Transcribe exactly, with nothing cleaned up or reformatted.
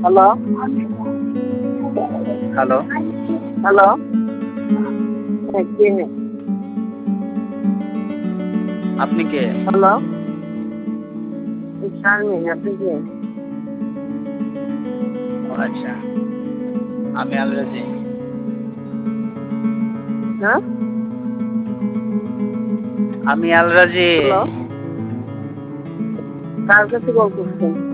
Hello hello hello হ্যাঁ কে আপনি কে? Hello Sharmin আপনি কে? ও আচ্ছা, আমি আল রাজি। হ্যাঁ আমি আল রাজি। হ্যালো কার কাছে কল করছেন?